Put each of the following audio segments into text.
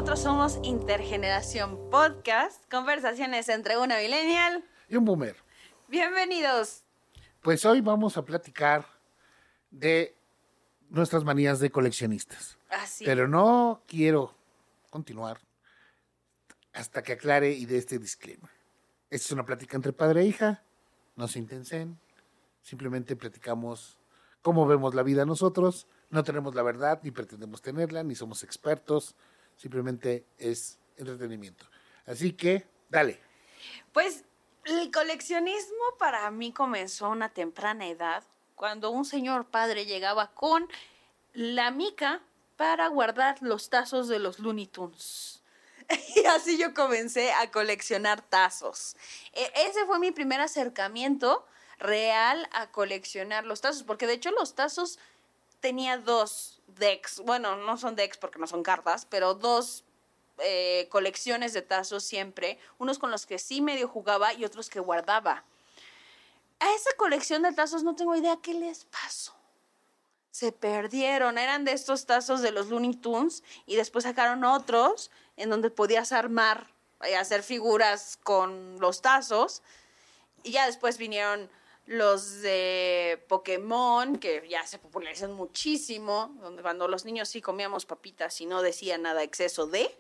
Nosotros somos Intergeneración Podcast, conversaciones entre una millennial y un boomer. Bienvenidos. Pues hoy vamos a platicar de nuestras manías de coleccionistas. Así. Pero no quiero continuar hasta que aclare y dé este disclaimer. Esta es una plática entre padre e hija, no se intensen, simplemente platicamos cómo vemos la vida nosotros, no tenemos la verdad, ni pretendemos tenerla, ni somos expertos, simplemente es entretenimiento. Así que, dale. Pues el coleccionismo para mí comenzó a una temprana edad, cuando un señor padre llegaba con la mica para guardar los tazos de los Looney Tunes. Y así yo comencé a coleccionar tazos. Ese fue mi primer acercamiento real a coleccionar los tazos, porque de hecho los tazos tenía dos decks, bueno, no son decks porque no son cartas, pero dos colecciones de tazos siempre, unos con los que sí medio jugaba y otros que guardaba. A esa colección de tazos no tengo idea qué les pasó. Se perdieron, eran de estos tazos de los Looney Tunes y después sacaron otros en donde podías armar, hacer figuras con los tazos, y ya después vinieron los de Pokémon, que ya se popularizaron muchísimo, donde cuando los niños sí comíamos papitas y no decía nada exceso de...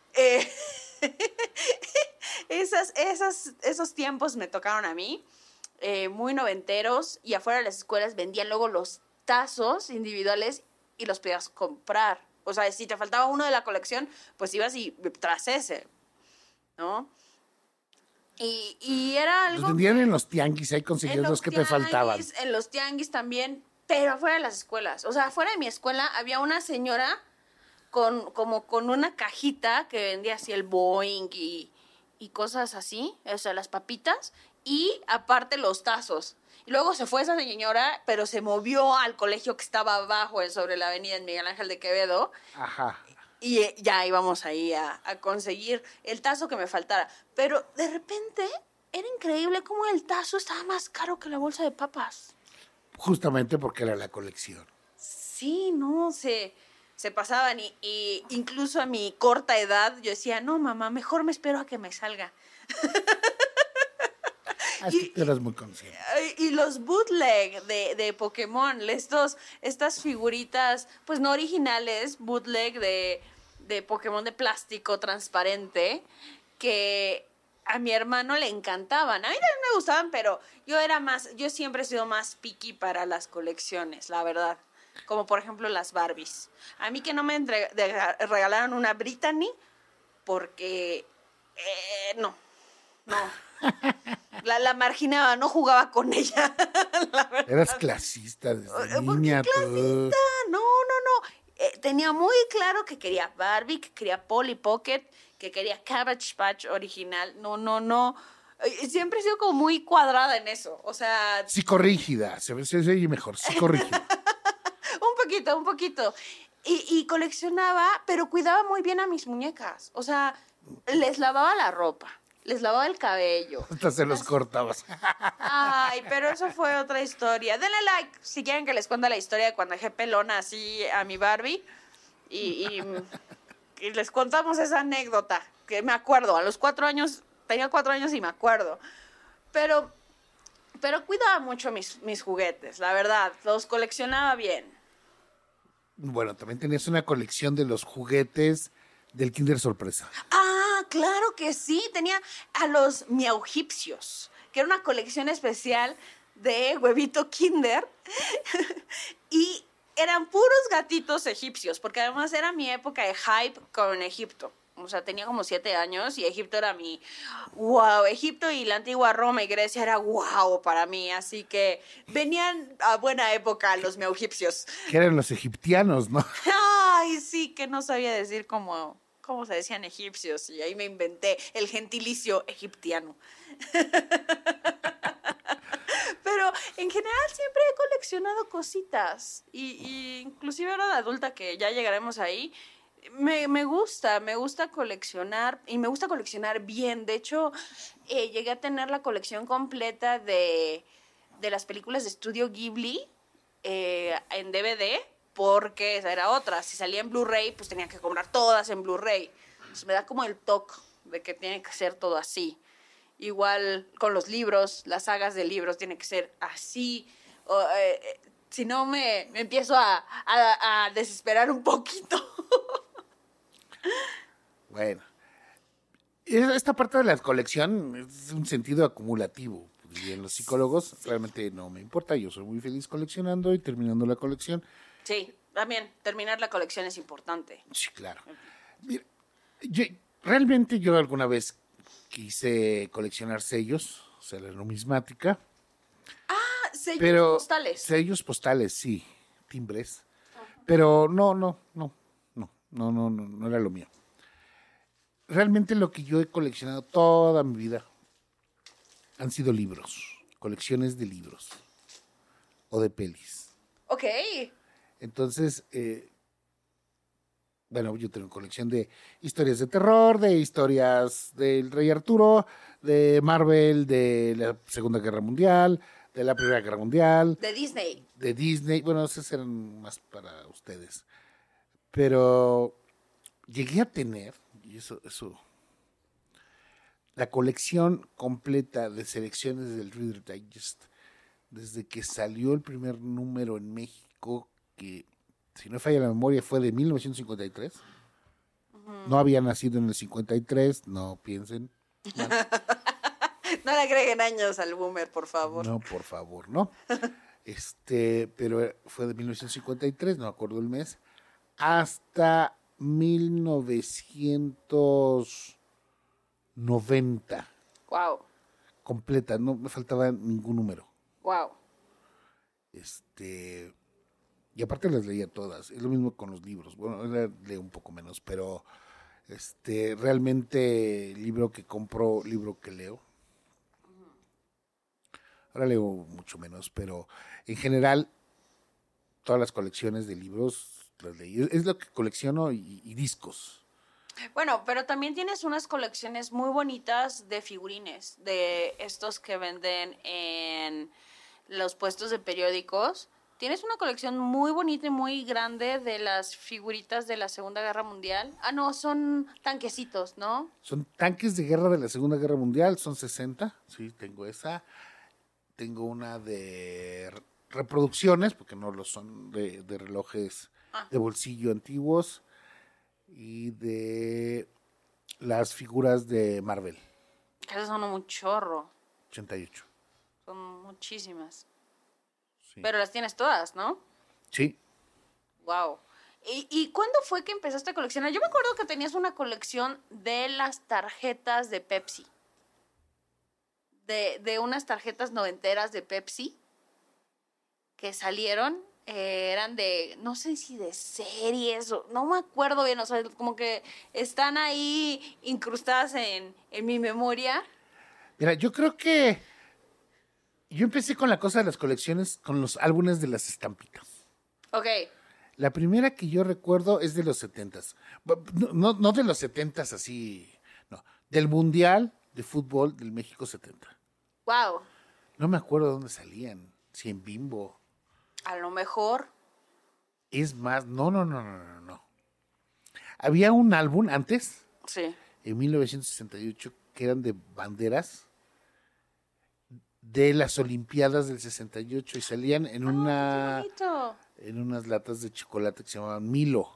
esos tiempos me tocaron a mí, muy noventeros, y afuera de las escuelas vendían luego los tazos individuales y los podías comprar. O sea, si te faltaba uno de la colección, pues ibas y tras ese, ¿no? Y era algo... Los vendían en los tianguis, ahí conseguías los que te faltaban. En los tianguis también, pero afuera de las escuelas. O sea, afuera de mi escuela había una señora con una cajita que vendía así el Boeing y cosas así, o sea, las papitas, y aparte los tazos. Y luego se fue esa señora, pero se movió al colegio que estaba abajo, sobre la avenida en Miguel Ángel de Quevedo. Ajá. Y ya íbamos ahí a conseguir el tazo que me faltara. Pero de repente era increíble cómo el tazo estaba más caro que la bolsa de papas. Justamente porque era la colección. Sí, no, se pasaban y incluso a mi corta edad yo decía, no, mamá, mejor me espero a que me salga. Así que eras muy consciente. Y los bootleg de Pokémon, estas figuritas, pues no originales, bootleg de Pokémon de plástico transparente, que a mi hermano le encantaban. A mí también me gustaban, pero yo siempre he sido más picky para las colecciones, la verdad. Como por ejemplo las Barbies. A mí que no me regalaron una Brittany, porque no. La marginaba, no jugaba con ella. Eras clasista desde niña. ¿Qué clasista? No. Tenía muy claro que quería Barbie, que quería Polly Pocket, que quería Cabbage Patch original. No. Siempre he sido como muy cuadrada en eso. O sea... Psicorrígida, se oye mejor, psicorrígida. Un poquito. Y coleccionaba, pero cuidaba muy bien a mis muñecas. O sea, les lavaba la ropa. Les lavaba el cabello. Hasta se los cortabas. Ay, pero eso fue otra historia. Denle like si quieren que les cuente la historia de cuando dejé pelona así a mi Barbie. Y les contamos esa anécdota, que me acuerdo. A los 4 años, tenía 4 años y me acuerdo. Pero cuidaba mucho mis juguetes, la verdad. Los coleccionaba bien. Bueno, también tenías una colección de los juguetes del Kinder Sorpresa. Ah, claro que sí. Tenía a los miaugipsios, que era una colección especial de huevito Kinder. Y eran puros gatitos egipcios, porque además era mi época de hype con Egipto. O sea, tenía como 7 años y Egipto era mi wow. Egipto y la antigua Roma y Grecia era wow para mí. Así que venían a buena época los miaugipsios. Que eran los egiptianos, ¿no? Ay, sí, que no sabía decir cómo se decían egipcios. Y ahí me inventé el gentilicio egiptiano. Pero en general siempre he coleccionado cositas. Y inclusive ahora de adulta, que ya llegaremos ahí, me gusta coleccionar, y me gusta coleccionar bien. De hecho, llegué a tener la colección completa de las películas de Estudio Ghibli en DVD, porque esa era otra. Si salía en Blu-ray, pues tenía que comprar todas en Blu-ray. Me da como el toque de que tiene que ser todo así. Igual con los libros, las sagas de libros tienen que ser así. Si no, me empiezo a desesperar un poquito. Bueno, esta parte de la colección es un sentido acumulativo. Y en los psicólogos realmente no me importa. Yo soy muy feliz coleccionando y terminando la colección. Sí, también terminar la colección es importante. Sí, claro. Mira, realmente yo alguna vez quise coleccionar sellos, o sea, la numismática. Sellos postales. Sellos postales, sí, timbres. Pero no era lo mío. Realmente lo que yo he coleccionado toda mi vida han sido libros, colecciones de libros o de pelis. Ok. Entonces, bueno, yo tengo colección de historias de terror, de historias del Rey Arturo, de Marvel, de la Segunda Guerra Mundial, de la Primera Guerra Mundial. De Disney. De Disney, bueno, esos eran más para ustedes. Pero llegué a tener, y eso, la colección completa de selecciones del Reader Digest, desde que salió el primer número en México, que si no falla la memoria fue de 1953. No había nacido en el 53, no piensen. No le agreguen años al boomer, por favor. No, por favor, no. Pero fue de 1953, no me acuerdo el mes, hasta 1990. Wow. Completa, no me faltaba ningún número. Wow. Y aparte las leía todas. Es lo mismo con los libros. Bueno, ahora leo un poco menos, pero realmente libro que compro, libro que leo. Ahora leo mucho menos, pero en general todas las colecciones de libros las leí. Es lo que colecciono y discos. Bueno, pero también tienes unas colecciones muy bonitas de figurines, de estos que venden en los puestos de periódicos. Tienes una colección muy bonita y muy grande de las figuritas de la Segunda Guerra Mundial. Ah, no, son tanquecitos, ¿no? Son tanques de guerra de la Segunda Guerra Mundial, son 60. Sí, tengo esa. Tengo una de reproducciones, porque no lo son, de relojes de bolsillo antiguos y de las figuras de Marvel. Esas son un chorro. 88. Son muchísimas. Sí. Pero las tienes todas, ¿no? Sí. Wow. ¿Y cuándo fue que empezaste a coleccionar? Yo me acuerdo que tenías una colección de las tarjetas de Pepsi. De unas tarjetas noventeras de Pepsi que salieron. Eran de, no sé si de series, o, no me acuerdo bien, o sea, como que están ahí incrustadas en mi memoria. Mira, yo creo que yo empecé con la cosa de las colecciones, con los álbumes de las estampitas. Ok. La primera que yo recuerdo es de los 70s. No de los 70s así, no. Del Mundial de Fútbol del México 70. Wow. No me acuerdo dónde salían, si en Bimbo. A lo mejor. Es más, no. Había un álbum antes, Sí. en 1968, que eran de banderas de las Olimpiadas del 68 y salían en Qué bonito. en unas latas de chocolate que se llamaban Milo,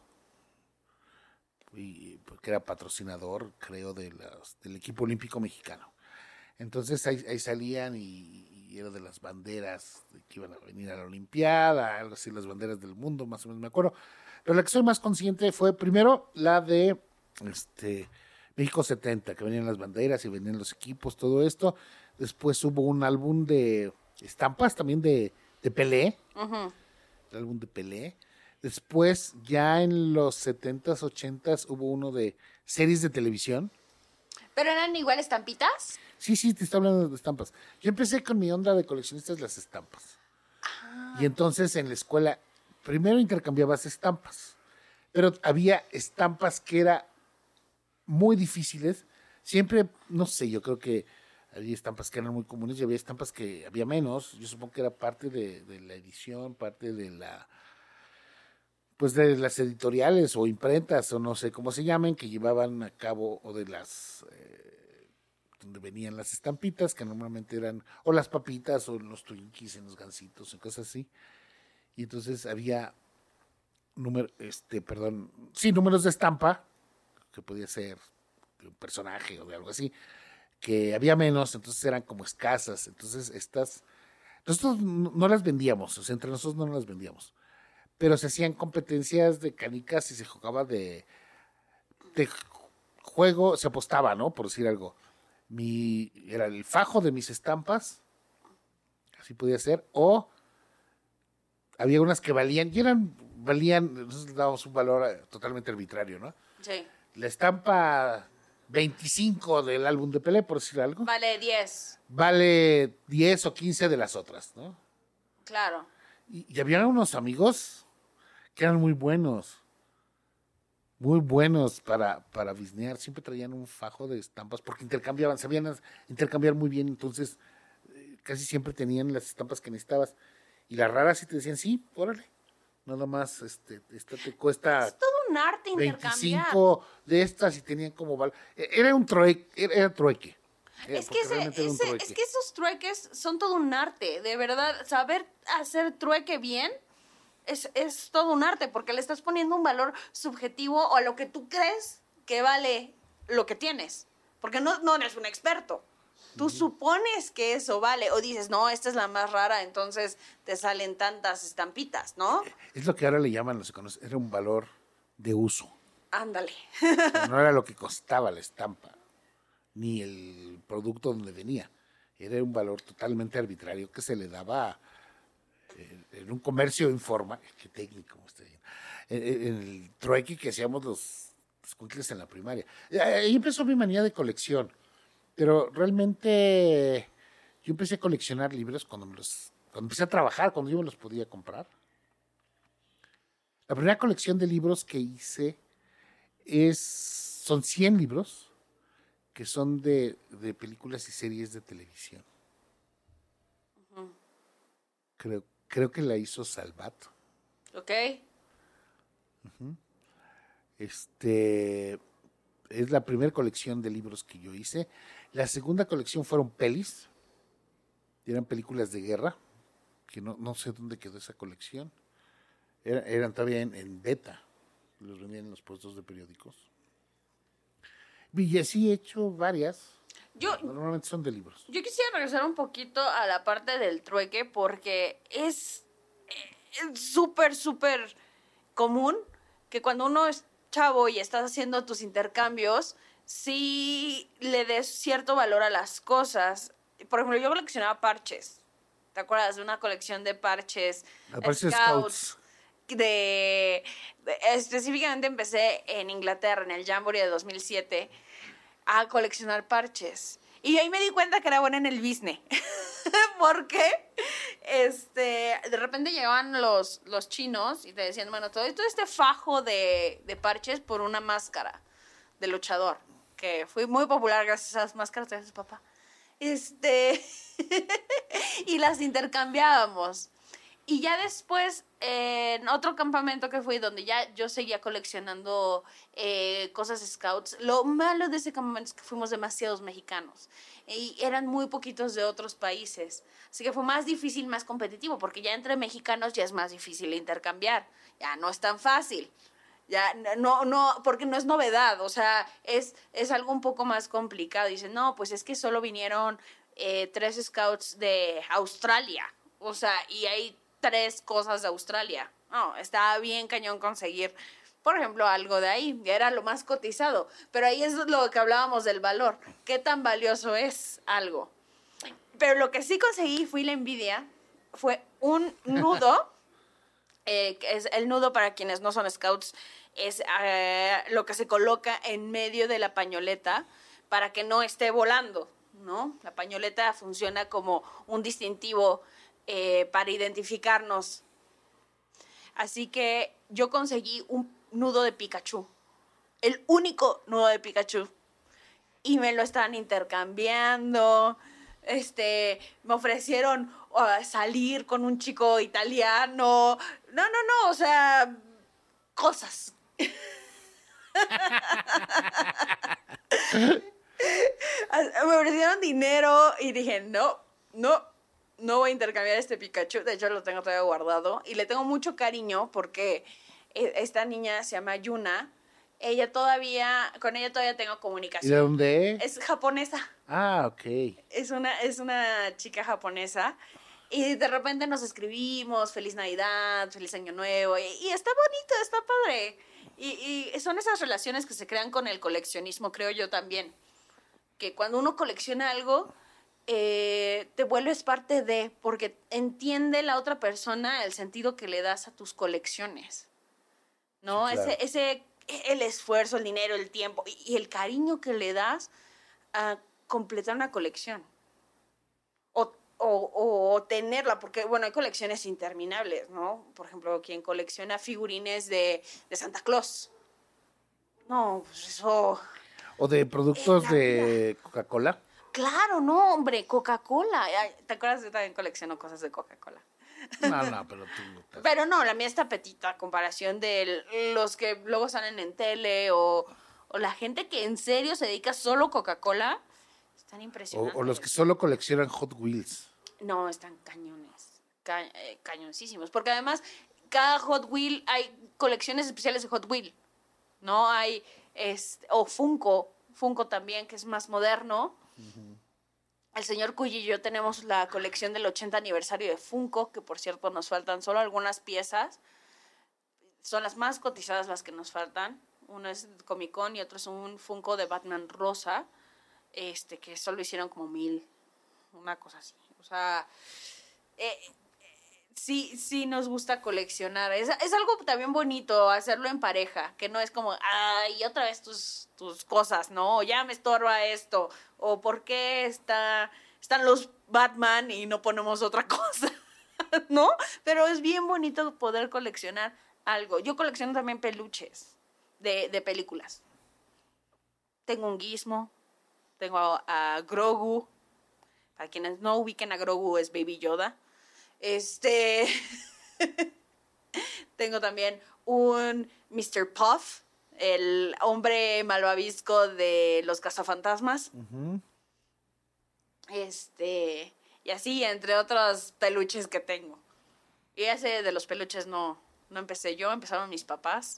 y porque era patrocinador, creo, del equipo olímpico mexicano. Entonces ahí salían y era de las banderas que iban a venir a la Olimpiada, algo así, las banderas del mundo, más o menos me acuerdo. Pero la que soy más consciente fue primero la de México 70, que venían las banderas y venían los equipos, todo esto. Después hubo un álbum de estampas también de Pelé, el álbum de Pelé. Después, ya en los 70s, 80s, hubo uno de series de televisión. ¿Pero eran igual estampitas? Sí, te estoy hablando de estampas. Yo empecé con mi onda de coleccionistas las estampas. Y entonces en la escuela, primero intercambiabas estampas, pero había estampas que eran muy difíciles. Siempre, no sé, yo creo que había estampas que eran muy comunes y había estampas que había menos. Yo supongo que era parte de la edición, parte de la pues de las editoriales o imprentas o no sé cómo se llamen, que llevaban a cabo, o de las donde venían las estampitas, que normalmente eran o las papitas o los Twinkies en los gansitos y cosas así. Y entonces había números de estampa, que podía ser de un personaje o de algo así, que había menos, entonces eran como escasas. Entonces nosotros no las vendíamos, o sea, entre nosotros no las vendíamos, pero se hacían competencias de canicas y se jugaba de juego, se apostaba, ¿no? Por decir algo. Era el fajo de mis estampas, así podía ser, o había unas que valían, nosotros le dábamos un valor totalmente arbitrario, ¿no? Sí. La estampa 25 del álbum de Pelé, por decir algo. Vale 10. Vale 10 o 15 de las otras, ¿no? Claro. Y había unos amigos que eran muy buenos para bisnear. Siempre traían un fajo de estampas porque sabían intercambiar muy bien, entonces casi siempre tenían las estampas que necesitabas. Y las raras sí te decían, sí, órale, nada más, esta te cuesta... Es todo un arte intercambiar. 25 de estas y tenían como... Era un trueque, era trueque. Es que esos trueques son todo un arte, de verdad. Saber hacer trueque bien es todo un arte, porque le estás poniendo un valor subjetivo o a lo que tú crees que vale lo que tienes. Porque no eres un experto. Tú supones que eso vale, o dices, no, esta es la más rara, entonces te salen tantas estampitas, ¿no? Es lo que ahora le llaman los economistas, era un valor de uso. Ándale. No era lo que costaba la estampa, ni el producto donde venía. Era un valor totalmente arbitrario que se le daba en un comercio informal, qué técnico, en el trueque que hacíamos los cuncles en la primaria. Ahí empezó mi manía de colección. Pero realmente yo empecé a coleccionar libros cuando empecé a trabajar, cuando yo me los podía comprar. La primera colección de libros que hice son 100 libros que son de películas y series de televisión. Uh-huh. Creo que la hizo Salvat. Ok. Uh-huh. Es la primera colección de libros que yo hice. La segunda colección fueron pelis, eran películas de guerra, que no sé dónde quedó esa colección. Eran todavía en beta, los vendían en los puestos de periódicos. Y así he hecho varias. Normalmente son de libros. Yo quisiera regresar un poquito a la parte del trueque, porque es súper, súper común que cuando uno es chavo y estás haciendo tus intercambios, sí le des cierto valor a las cosas. Por ejemplo, yo coleccionaba parches. ¿Te acuerdas de una colección de parches? Scouts. Específicamente empecé en Inglaterra, en el Jamboree de 2007, a coleccionar parches. Y ahí me di cuenta que era buena en el business. Porque de repente llegaban los chinos y te decían, bueno, todo este fajo de parches por una máscara de luchador, que fue muy popular gracias a esas máscaras, gracias papá. Y las intercambiábamos. Y ya después, en otro campamento que fui, donde ya yo seguía coleccionando cosas scouts, lo malo de ese campamento es que fuimos demasiados mexicanos y eran muy poquitos de otros países. Así que fue más difícil, más competitivo, porque ya entre mexicanos ya es más difícil intercambiar. Ya no es tan fácil. Ya no, porque no es novedad, o sea, es algo un poco más complicado. Dicen, no, pues es que solo vinieron 3 scouts de Australia, o sea, y hay 3 cosas de Australia. No, estaba bien cañón conseguir, por ejemplo, algo de ahí, ya era lo más cotizado, pero ahí es lo que hablábamos del valor, qué tan valioso es algo. Pero lo que sí conseguí, fue la envidia, fue un nudo, que es el nudo, para quienes no son scouts, es lo que se coloca en medio de la pañoleta para que no esté volando, ¿no? La pañoleta funciona como un distintivo para identificarnos. Así que yo conseguí un nudo de Pikachu, el único nudo de Pikachu, y me lo estaban intercambiando. Me ofrecieron salir con un chico italiano. No, o sea, cosas. Me ofrecieron dinero y dije, no voy a intercambiar este Pikachu. De hecho, lo tengo todavía guardado y le tengo mucho cariño porque esta niña se llama Yuna. Con ella todavía tengo ¿Y comunicación. de dónde Es japonesa. Ah, ok. Es una chica japonesa. Y de repente nos escribimos, feliz Navidad, feliz Año Nuevo. Y está bonito, está padre. Y son esas relaciones que se crean con el coleccionismo, creo yo también. Que cuando uno colecciona algo, te vuelves parte de, porque entiende la otra persona el sentido que le das a tus colecciones. ¿No? Sí, claro. El esfuerzo, el dinero, el tiempo y el cariño que le das a completar una colección. O tenerla, porque, bueno, hay colecciones interminables, ¿no? Por ejemplo, quien colecciona figurines de Santa Claus. No, pues eso... ¿O de productos En la de Coca-Cola? Claro, no, hombre, Coca-Cola. Ay, ¿te acuerdas? Yo también colecciono cosas de Coca-Cola. No, pero tú... Pero no, la mía está petita a comparación de los que luego salen en tele o la gente que en serio se dedica solo a Coca-Cola. Están impresionantes. O los que solo coleccionan Hot Wheels. No, están cañones. Cañoncísimos. Porque además, cada Hot Wheel, hay colecciones especiales de Hot Wheel. ¿No? Hay, o Funko también, que es más moderno. Uh-huh. El señor Cuy y yo tenemos la colección del 80 aniversario de Funko, que por cierto nos faltan solo algunas piezas. Son las más cotizadas las que nos faltan. Uno es Comic Con y otro es un Funko de Batman rosa, que solo hicieron como 1,000, una cosa así. O sea, sí nos gusta coleccionar. Es algo también bonito hacerlo en pareja, que no es como, ay, otra vez tus cosas, ¿no? O ya me estorba esto, o por qué están los Batman y no ponemos otra cosa, ¿no? Pero es bien bonito poder coleccionar algo. Yo colecciono también peluches de películas. Tengo un Gizmo, tengo a Grogu. Para quienes no ubiquen a Grogu, es Baby Yoda. Tengo también un Mr. Puff, el hombre malvavisco de los cazafantasmas. Uh-huh. Y así, entre otros peluches que tengo. Y ese de los peluches no empecé yo, empezaron mis papás.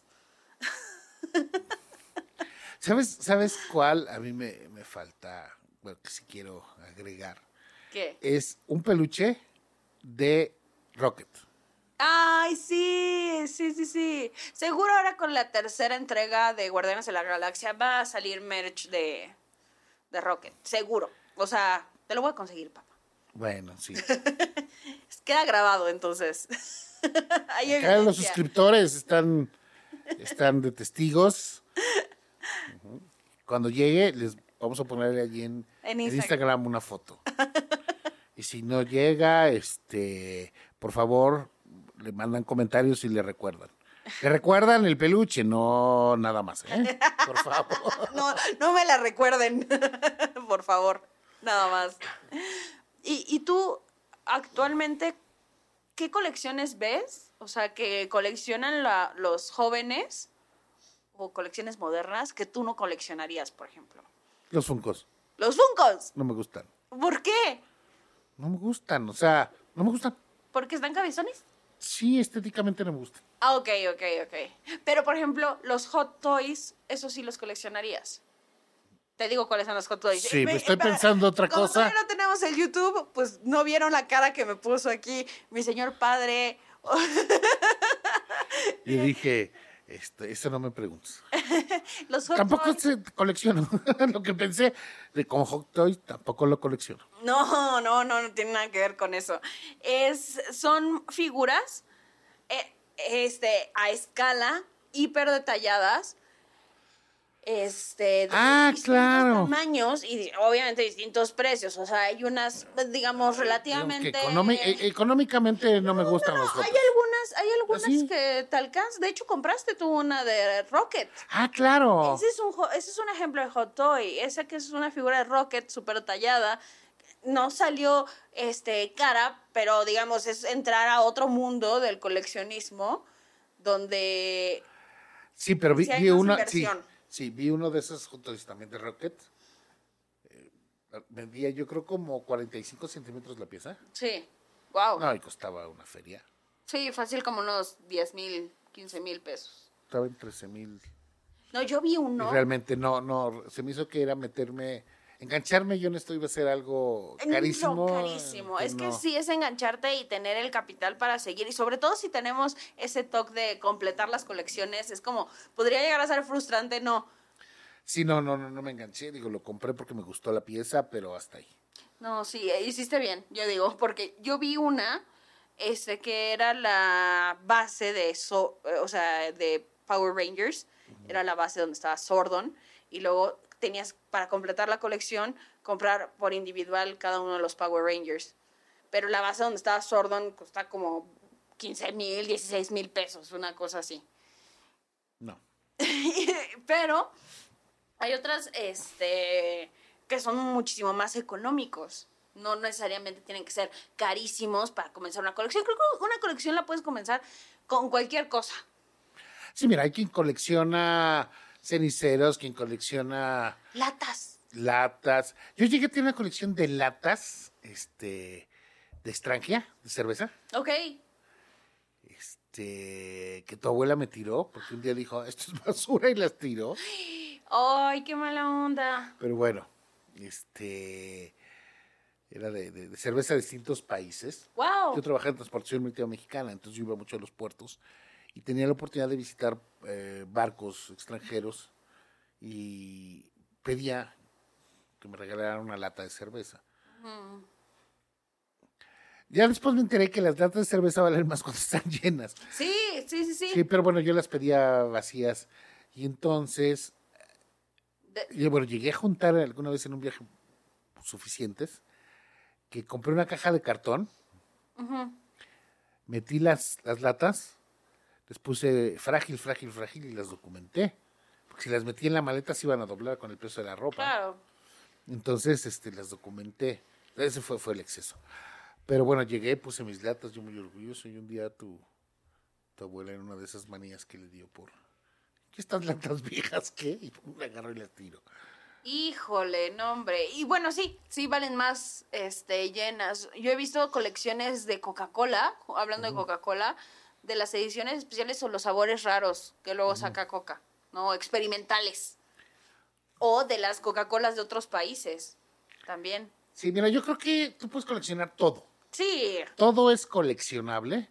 ¿Sabes cuál? A mí me falta, bueno, que sí quiero agregar. ¿Qué? Es un peluche de Rocket. ¡Ay, sí! Sí. Seguro ahora con la tercera entrega de Guardianes de la Galaxia va a salir merch de Rocket. Seguro. O sea, te lo voy a conseguir, papá. Bueno, sí. Queda grabado, entonces. Acá los suscriptores están de testigos. Uh-huh. Cuando llegue, les vamos a poner allí en Instagram una foto. Y si no llega, por favor, le mandan comentarios y le recuerdan. Le recuerdan el peluche, no nada más, ¿eh? Por favor. No me la recuerden, por favor, nada más. ¿Y tú, actualmente, qué colecciones ves? O sea, que coleccionan los jóvenes o colecciones modernas que tú no coleccionarías, por ejemplo. Los Funkos. ¿Los Funkos? No me gustan. ¿Por qué? No me gustan, o sea, no me gustan. ¿Porque están cabezones? Sí, estéticamente no me gustan. Ah, ok. Pero, por ejemplo, los Hot Toys, ¿esos sí los coleccionarías? Te digo cuáles son los Hot Toys. Sí, pues estoy pensando otra cosa. Como todavía no tenemos el YouTube, pues no vieron la cara que me puso aquí mi señor padre. Y dije, eso no me preguntes. Los Hot Tampoco Toys. Colecciono. Lo que pensé con Hot Toys tampoco lo colecciono. No tiene nada que ver con eso. Son figuras a escala hiper detalladas. De distintos tamaños y obviamente distintos precios. O sea, hay unas, digamos, relativamente... Económicamente no me gustan los Hot Toys. Hay algunas que te alcanzan. De hecho, compraste tú una de Rocket. Ah, claro. Ese es un ejemplo de Hot Toy. Esa que es una figura de Rocket súper tallada. No salió cara, pero digamos, es entrar a otro mundo del coleccionismo donde Sí, pero Sí hay vi más una, inversión. sí, vi uno de esos juntos también de Rocket. Vendía yo creo como 45 centímetros la pieza. Sí. Wow. No, y costaba una feria. Sí, fácil como unos 10,000, 15,000 pesos. Estaba en 13,000. No, yo vi Y uno. realmente no, se me hizo que era engancharme, yo en esto iba a ser algo carísimo. No, carísimo. Es que no. sí es engancharte y tener el capital para seguir. Y sobre todo si tenemos ese toque de completar las colecciones, es como, podría llegar a ser frustrante, no. Sí, no me enganché. Digo, lo compré porque me gustó la pieza, pero hasta ahí. No, sí, hiciste bien, yo digo, porque yo vi una, que era la base o sea, de Power Rangers, era la base donde estaba Sordon, y luego tenías, para completar la colección, comprar por individual cada uno de los Power Rangers. Pero la base donde estaba Sordon cuesta como 15,000, 16,000 pesos, una cosa así. No. Pero hay otras, que son muchísimo más económicos. No necesariamente tienen que ser carísimos para comenzar una colección. Creo que una colección la puedes comenzar con cualquier cosa. Sí, mira, hay quien colecciona ceniceros, quien colecciona Latas. latas. Yo llegué a tener una colección de latas, de Estrangia, de cerveza, Ok. que tu abuela me tiró, porque un día dijo, esto es basura y las tiró. Ay, qué mala onda. Pero bueno, era de cerveza de distintos países. Wow. Yo trabajaba en transportación marítima mexicana, entonces yo iba mucho a los puertos y tenía la oportunidad de visitar barcos extranjeros y pedía que me regalaran una lata de cerveza. Ya después me enteré que las latas de cerveza valen más cuando están llenas. Sí. Sí, pero bueno, yo las pedía vacías. Y entonces, bueno, llegué a juntar alguna vez en un viaje suficientes, que compré una caja de cartón, metí las latas, les puse frágil y las documenté. Porque si las metí en la maleta se iban a doblar con el peso de la ropa. Claro. Entonces, las documenté. Ese fue el exceso. Pero bueno, llegué, puse mis latas, yo muy orgulloso, y un día tu abuela en una de esas manías que le dio por... ¿Qué estas latas viejas qué? Y me agarro y las tiro. Híjole, no, hombre. Y bueno, sí valen más, llenas. Yo he visto colecciones de Coca-Cola, hablando de Coca-Cola, de las ediciones especiales o los sabores raros que luego saca Coca, ¿no? Experimentales. O de las Coca-Colas de otros países, también. Sí, mira, yo creo que tú puedes coleccionar todo. Sí. Todo es coleccionable.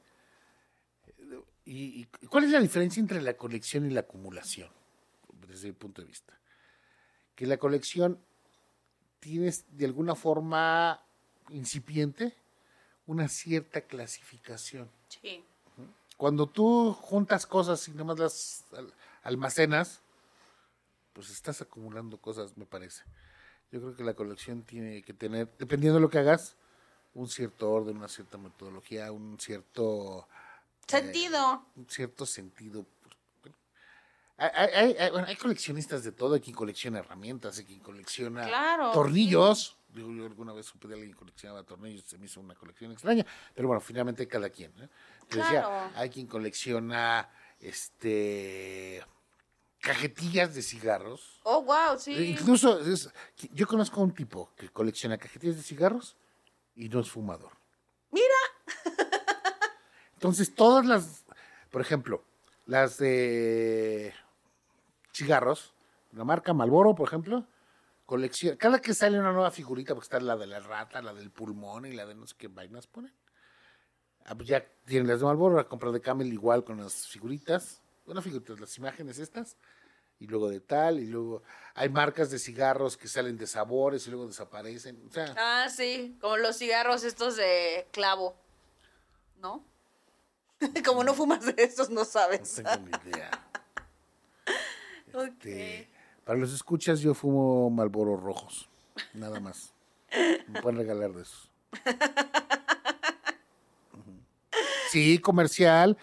¿Y cuál es la diferencia entre la colección y la acumulación? Desde mi punto de vista. Que la colección tienes de alguna forma incipiente una cierta clasificación. Sí. Cuando tú juntas cosas y nomás las almacenas, pues estás acumulando cosas, me parece. Yo creo que la colección tiene que tener, dependiendo de lo que hagas, un cierto orden, una cierta metodología, un cierto Sentido. un cierto sentido. Bueno, hay coleccionistas de todo, hay quien colecciona herramientas, hay quien colecciona Claro, tornillos. Sí. Yo alguna vez supe de alguien que coleccionaba tornillos, se me hizo una colección extraña, pero bueno, finalmente cada quien. Claro. Hay quien colecciona cajetillas de cigarros. Oh, wow, sí. Incluso yo conozco a un tipo que colecciona cajetillas de cigarros y no es fumador. Mira. Entonces, todas las, por ejemplo, las de cigarros, la marca Marlboro, por ejemplo, colecciona, cada que sale una nueva figurita, porque está la de la rata, la del pulmón y la de no sé qué vainas ponen. Pues ya tienen las de Marlboro, la compra de Camel igual con las figuritas, las imágenes estas, y luego de tal, y luego hay marcas de cigarros que salen de sabores y luego desaparecen. O sea, Ah, sí, como los cigarros estos de clavo, ¿no? Como no fumas de estos, no no sabes. tengo ni idea. Ok. Para los escuchas, yo fumo Marlboro rojos, nada más. Me pueden regalar de esos. Sí, comercial,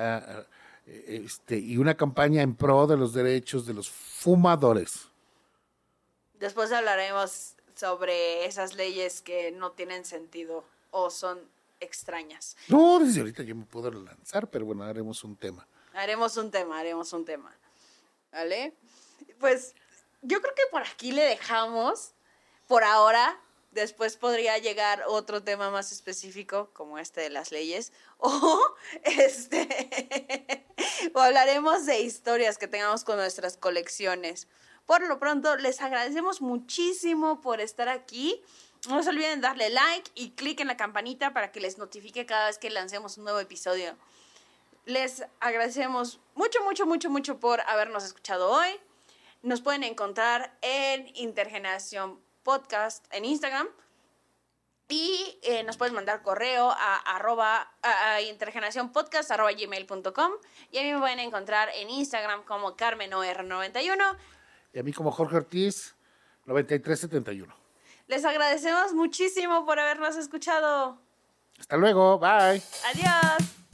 y una campaña en pro de los derechos de los fumadores. Después hablaremos sobre esas leyes que no tienen sentido o son extrañas. No, desde ahorita yo me puedo lanzar, pero bueno, haremos un tema. Haremos un tema. ¿vale? Pues yo creo que por aquí le dejamos, por ahora. Después podría llegar otro tema más específico, como este de las leyes, o o hablaremos de historias que tengamos con nuestras colecciones. Por lo pronto, les agradecemos muchísimo por estar aquí. No se olviden darle like y clic en la campanita para que les notifique cada vez que lancemos un nuevo episodio. Les agradecemos mucho, mucho, mucho, mucho por habernos escuchado hoy. Nos pueden encontrar en Intergeneración Podcast en Instagram y nos pueden mandar correo a intergeneracionpodcast@gmail.com y a mí me pueden encontrar en Instagram como CarmenOR91 y a mí como Jorge Ortiz 9371. Les agradecemos muchísimo por habernos escuchado. Hasta luego, bye. Adiós.